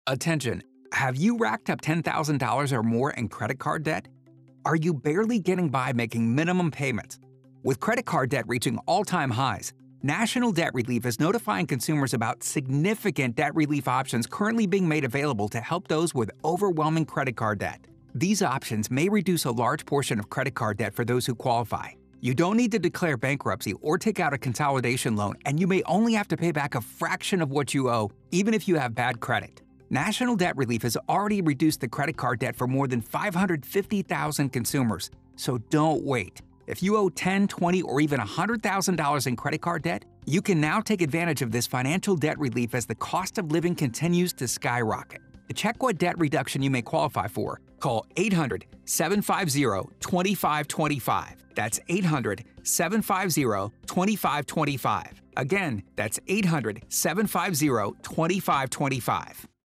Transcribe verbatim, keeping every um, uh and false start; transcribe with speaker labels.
Speaker 1: Attention, have you racked up ten thousand dollars or more in credit card debt? Are you barely getting by making minimum payments? With credit card debt reaching all-time highs, National Debt Relief is notifying consumers about significant debt relief options currently being made available to help those with overwhelming credit card debt. These options may reduce a large portion of credit card debt for those who qualify. You don't need to declare bankruptcy or take out a consolidation loan, and you may only have to pay back a fraction of what you owe, even if you have bad credit. National Debt Relief has already reduced the credit card debt for more than five hundred fifty thousand consumers, so don't wait. If you owe ten, twenty, or even one hundred thousand dollars in credit card debt, you can now take advantage of this financial debt relief as the cost of living continues to skyrocket. To check what debt reduction you may qualify for, call eight hundred, seven five zero, two five two five. That's eight hundred, seven five zero, two five two five. Again, that's eight hundred, seven five zero, two five two five.